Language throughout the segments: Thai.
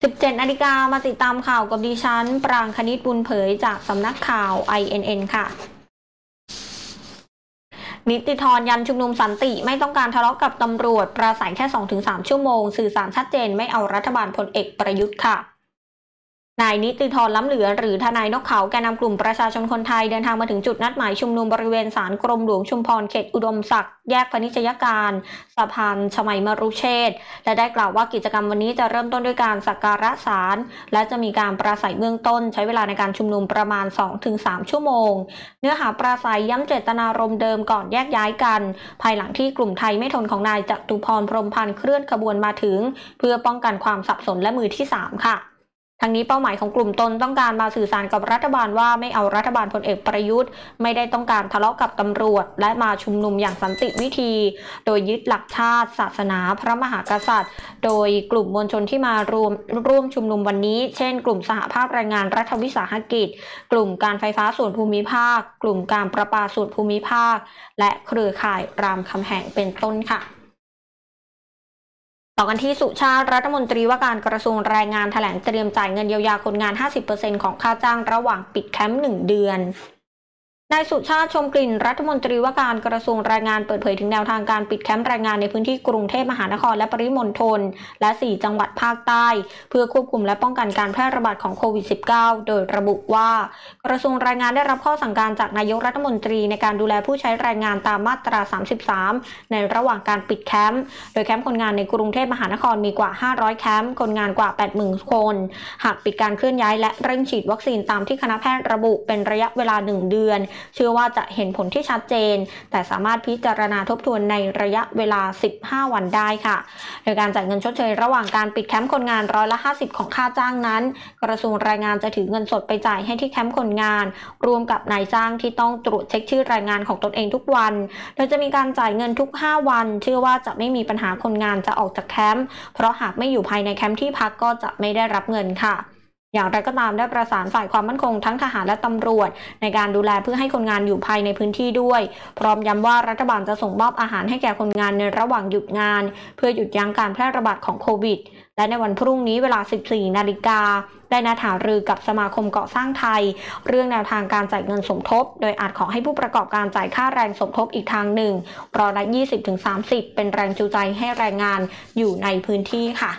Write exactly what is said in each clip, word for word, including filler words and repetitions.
สิบเจ็ดนาฬิกามาติดตามข่าวกับดิฉันปรางคณิตบุญเผยจากสำนักข่าว ไอ เอ็น เอ็น ค่ะนิติธรยันชุมนุมสันติไม่ต้องการทะเลาะกับตำรวจปราศัยแค่ สองถึงสาม ชั่วโมงสื่อสารชัดเจนไม่เอารัฐบาลพลเอกประยุทธ์ค่ะนายนิติธรล้ำเหลือหรือทนายนกเขาแกนนำกลุ่มประชาชนคนไทยเดินทางมาถึงจุดนัดหมายชุมนุมบริเวณศาลกรมหลวงชุมพรเขตอุดมศักดิ์แยกพนิชยการสะพานชมัยมรุเชษฐ์และได้กล่าวว่ากิจกรรมวันนี้จะเริ่มต้นด้วยการสักการะศาลและจะมีการปราศัยเบื้องต้นใช้เวลาในการชุมนุมประมาณ สองถึงสาม ชั่วโมงเนื้อหาปราศัยย้ำเจตนารมณ์เดิมก่อนแยกย้ายกันภายหลังที่กลุ่มไทยไม่ทนของนายจตุพรพรหมพันธ์เคลื่อนขบวนมาถึงเพื่อป้องกันความสับสนและมือที่สามค่ะทั้งนี้เป้าหมายของกลุ่มตนต้องการมาสื่อสารกับรัฐบาลว่าไม่เอารัฐบาลพลเอกประยุทธ์ไม่ได้ต้องการทะเลาะกับตำรวจและมาชุมนุมอย่างสันติวิธีโดยยึดหลักชาติศาสนาพระมหากษัตริย์โดยกลุ่มมวลชนที่มารวมร่วมชุมนุมวันนี้เช่นกลุ่มสหภาพแรงงานรัฐวิสาหกิจกลุ่มการไฟฟ้าส่วนภูมิภาคกลุ่มการประปาส่วนภูมิภาคและเครือข่ายรามคำแหงเป็นต้นค่ะต่อกันที่สุชาติรัฐมนตรีว่าการกระทรวงแรงงานแถลงเตรียมจ่ายเงินเยียวยาคนงาน ห้าสิบเปอร์เซ็นต์ ของค่าจ้างระหว่างปิดแคมป์หนึ่งเดือนนายสุชาติชมกลิ่นรัฐมนตรีว่าการกระทรวงแรงงานเปิดเผยถึงแนวทางการปิดแคมป์แรงงานในพื้นที่กรุงเทพมหานครและปริมณฑลและสี่จังหวัดภาคใต้เพื่อควบคุมและป้องกันการแพร่ระบาดของโควิด สิบเก้า โดยระบุว่ากระทรวงแรงงานได้รับข้อสั่งการจากนายกรัฐมนตรีในการดูแลผู้ใช้แรงงานตามมาตราสามสิบสามในระหว่างการปิดแคมป์โดยแคมป์คนงานในกรุงเทพมหานครมีกว่าห้าร้อยแคมป์คนงานกว่า แปดหมื่น คนหากปิดการเคลื่อนย้ายและเร่งฉีดวัคซีนตามที่คณะแพทย์ระบุเป็นระยะเวลาหนึ่งเดือนเชื่อว่าจะเห็นผลที่ชัดเจนแต่สามารถพิจารณาทบทวนในระยะเวลาสิบห้าวันได้ค่ะโดยการจ่ายเงินชดเชยระหว่างการปิดแคมป์คนงานร้อยละห้าสิบของค่าจ้างนั้นกระทรวงแรงงานจะถือเงินสดไปจ่ายให้ที่แคมป์คนงานรวมกับนายจ้างที่ต้องตรวจเช็คชื่อแรงงานของตนเองทุกวันโดยจะมีการจ่ายเงินทุกห้าวันเชื่อว่าจะไม่มีปัญหาคนงานจะออกจากแคมป์เพราะหากไม่อยู่ภายในแคมป์ที่พักก็จะไม่ได้รับเงินค่ะอย่างไรก็ตามได้ประสานฝ่ายความมั่นคงทั้งทหารและตำรวจในการดูแลเพื่อให้คนงานอยู่ภายในพื้นที่ด้วยพร้อมย้ำว่ารัฐบาลจะส่งมอบอาหารให้แก่คนงานในระหว่างหยุดงานเพื่อหยุดยั้งการแพร่ระบาดของโควิดและในวันพรุ่งนี้เวลา สิบสี่นาฬิกาได้นัดหารือกับสมาคมก่อสร้างไทยเรื่องแนวทางการจ่ายเงินสมทบโดยอาจขอให้ผู้ประกอบการจ่ายค่าแรงสมทบอีกทางหนึ่งร้อยละ ยี่สิบถึงสามสิบ เป็นแรงจูงใจให้แรงงานอยู่ในพื้นที่ค่ะ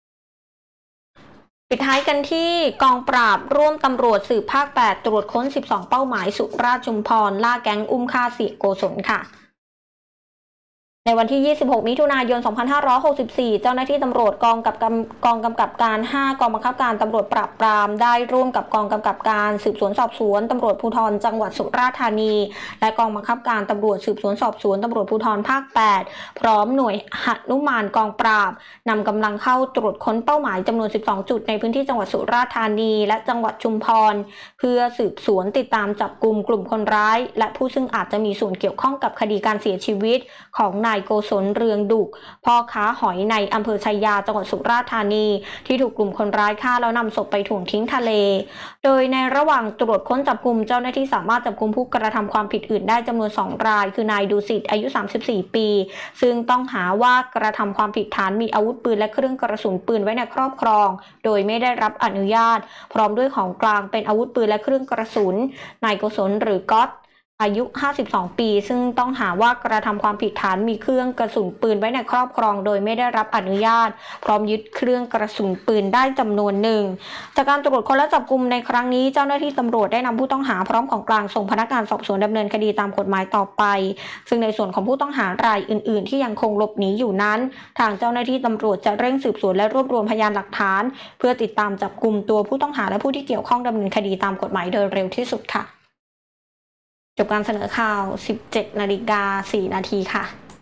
ปิดท้ายกันที่กองปราบร่วมตำรวจสืบภาคแปดตรวจค้นสิบสองเป้าหมายสุราษฎร์ชุมพรล่าแก๊งอุ้มฆ่าเสียโกศลค่ะในวันที่ ยี่สิบหก มิถุนายน สองพันห้าร้อยหกสิบสี่ เจ้าหน้าที่ตำรวจกองกับกองกำกับการ ห้า กองบังคับการตำรวจปราบปรามได้ร่วมกับกองกำกับการสืบสวนสอบสวนตำรวจภูธรจังหวัดสุราษฎร์ธานีและกองบังคับการตำรวจสืบสวนสอบสวนตำรวจภูธรภาค แปดพร้อมหน่วยหนุมานกองปราบนำกำลังเข้าตรวจค้นเป้าหมายจำนวน สิบสอง จุดในพื้นที่จังหวัดสุราษฎร์ธานีและจังหวัดชุมพรเพื่อสืบสวนติดตามจับกุมกลุ่มคนร้ายและผู้ซึ่งอาจจะมีส่วนเกี่ยวข้องกับคดีการเสียชีวิตของนายโกศลเรืองดุกพ่อค้าหอยในอำเภอชัยยาจังหวัดสุราษฎร์ธานีที่ถูกกลุ่มคนร้ายฆ่าแล้วนำศพไปถ่วงทิ้งทะเลโดยในระหว่างตรวจค้นจับกุมเจ้าหน้าที่สามารถจับกุมผู้กระทำความผิดอื่นได้จำนวนสองรายคือนายดุสิตอายุสามสิบสี่ปีซึ่งต้องหาว่ากระทำความผิดฐานมีอาวุธปืนและเครื่องกระสุนปืนไว้ในครอบครองโดยไม่ได้รับอนุญาตพร้อมด้วยของกลางเป็นอาวุธปืนและเครื่องกระสุนนายโกศลหรือก๊อตอายุห้าสิบสองปีซึ่งต้องหาว่ากระทำความผิดฐานมีเครื่องกระสุนปืนไว้ในครอบครองโดยไม่ได้รับอนุญาตพร้อมยึดเครื่องกระสุนปืนได้จำนวนหนึ่งจากการตรวจค้นและจับกุมในครั้งนี้เจ้าหน้าที่ตำรวจได้นำผู้ต้องหาพร้อมของกลางส่งพนักงานสอบสวนดำเนินคดีตามกฎหมายต่อไปซึ่งในส่วนของผู้ต้องหารายอื่นๆที่ยังคงหลบหนีอยู่นั้นทางเจ้าหน้าที่ตำรวจจะเร่งสืบสวนและรวบรวมพยานหลักฐานเพื่อติดตามจับกุมตัวผู้ต้องหาและผู้ที่เกี่ยวข้องดำเนินคดีตามกฎหมายโดยเร็วที่สุดค่ะจบการเสนอข่าว สิบเจ็ดนาฬิกาสี่นาทีค่ะ